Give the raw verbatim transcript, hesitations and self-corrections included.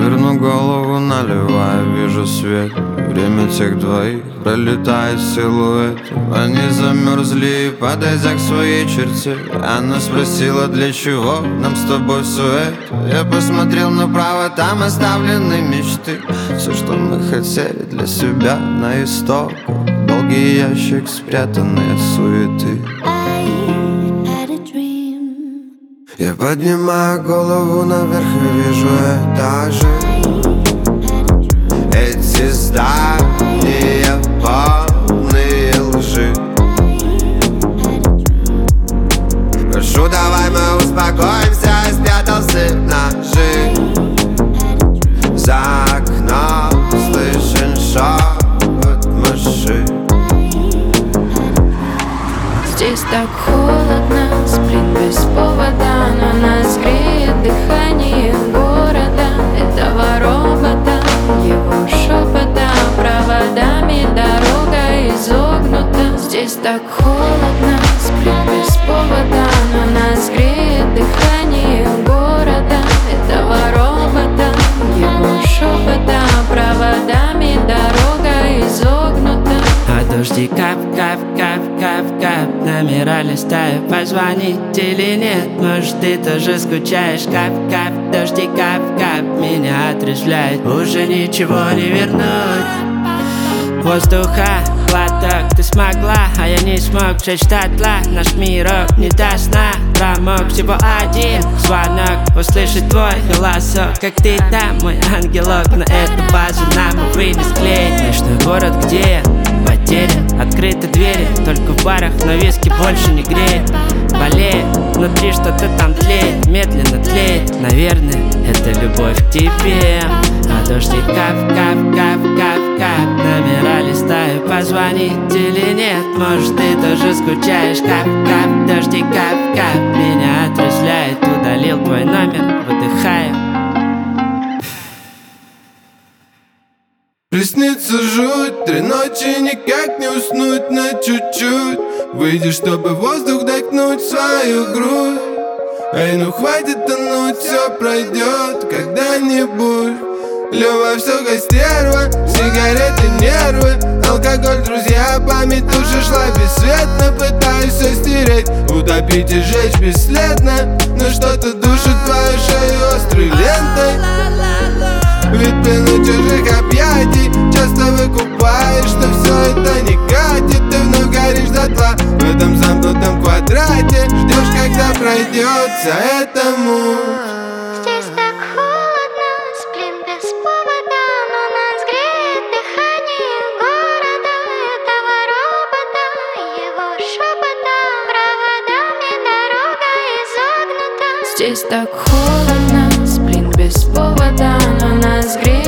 Поверну голову налево, вижу свет. Время тех двоих пролетает силуэт. Они замерзли, подойдя к своей черте. Она спросила, для чего нам с тобой сует. Я посмотрел направо, там оставлены мечты. Все, что мы хотели для себя на истоках. Долгий ящик, спрятанный от суеты. Я поднимаю голову наверх и вижу этажи. Эти здания полные лжи. Прошу, давай мы успокоимся. Я спрятался ножи. За окном слышен шепот мыши. Здесь так холодно, сплин без повода, но нас греет дыхание города, этого робота, его шепота, проводами дорога изогнута. Здесь так холодно, сплин без повода, но нас греет дыхание города, этого робота, его шепота, проводами дорога изогнута. А дожди кап, кап, кап, кап, кап. Номера листаю, позвонить или нет. Может, ты тоже скучаешь. Кап, кап, дожди кап, кап. Меня отрезвляет, уже ничего не вернуть. Воздуха, глоток, ты смогла, а я не смог сжечь дотла. Наш мирок не до сна, промок всего один звонок. Услышать твой голосок, как ты там, мой ангелок. На эту базу нам, увы, не склеить. Ночной город, где я потерян, открыты двери, только в барах, но виски больше не греет. Болеет, внутри что-то там тлеет, медленно тлеет. Наверное, это любовь к тебе. А дожди кап, кап, кап, кап, кап. Номера листаю, позвонить или нет. Может, ты тоже скучаешь. Кап, кап, дожди кап, кап. Меня отрезвляет, удалил твой номер, выдыхаю. Приснится жуть, три ночи никак не уснуть на чуть-чуть. Выйди, чтобы воздух вдохнуть в свою грудь. Эй, ну хватит тонуть, все пройдет когда-нибудь. Лёва, все стерва, сигареты, нервы, алкоголь, друзья, память души шла бесцветно. Пытаюсь все стереть, утопить и жечь бесследно. Но что-то душит твою шею острой лентой. Ведь плену чужих объятий часто выкупаешь, что все это не катит. Ты вновь горишь дотла в этом замкнутом квадрате. Ждешь, когда пройдет вся эта муть. Здесь так холодно, сплин без повода, но нас греет дыхание города, этого робота, его шепота, проводами дорога изогнута. Здесь так холодно, сплин без повода, но нас греет